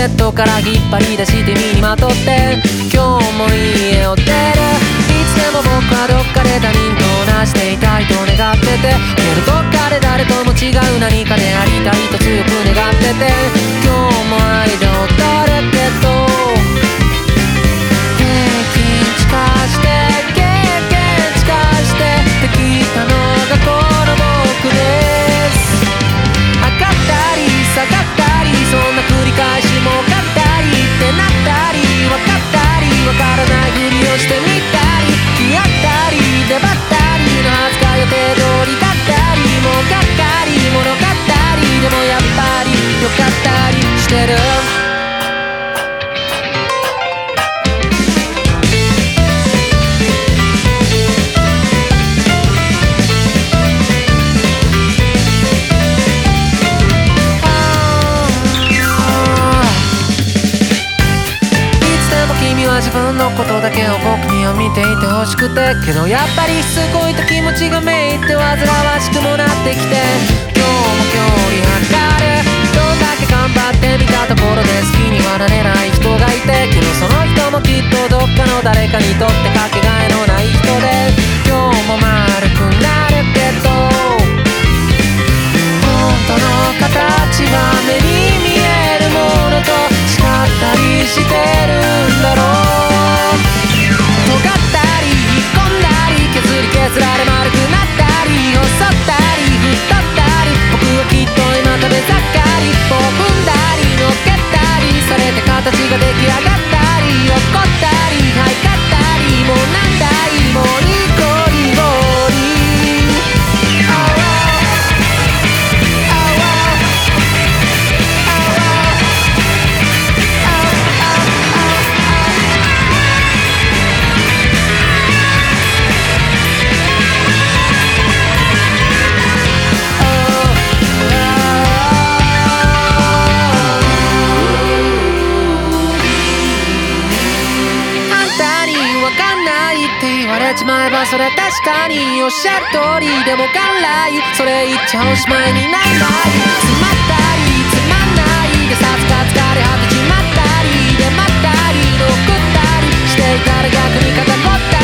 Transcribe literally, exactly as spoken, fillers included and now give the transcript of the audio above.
ベッドから引っ張り出して身にまとって今日も家を出る。いつでも僕はどっかで他人と同じでいたいと願ってて、けどどっかで誰とも違う何かでありたいと強く願ってて、今日も間を取るけど平均近して経験近してできたのがこの僕です。上がったり下がったりそんな繰り返しも勝ったりってなったり分かったり分からないふりをしてみたり気合ったり粘ったりのはずが予定通りだったりもうがっかりものがったりでもやっぱりよかったりしてる。自分のことだけを僕には見ていてほしくて、けどやっぱりしつこいと気持ちがめいって煩わしくもなってきて、今日も距離測る。どんだけ頑張ってみたところで好きにはなれない人がいて、けどその人もきっとどっかの誰かにとってかけがえのない人で、今日も丸くなるけど本当の形は目に見えるものと違ったりしてるんだろう。尖ったり引っ込んだり削り削られ丸くなったり細ったり太ったり僕はきっと今食べ盛りを踏んだり乗っけたりされて形が出来上がったり怒ったりはいかったりもう何台もいいゴリゴリ言われちまえばそれ確かにおっしゃる通りでも元来それ言っちゃおしまいにならない。詰まったりつまんないでさつか疲れ果てちまったりでまったり残ったりしていたら逆に肩こったり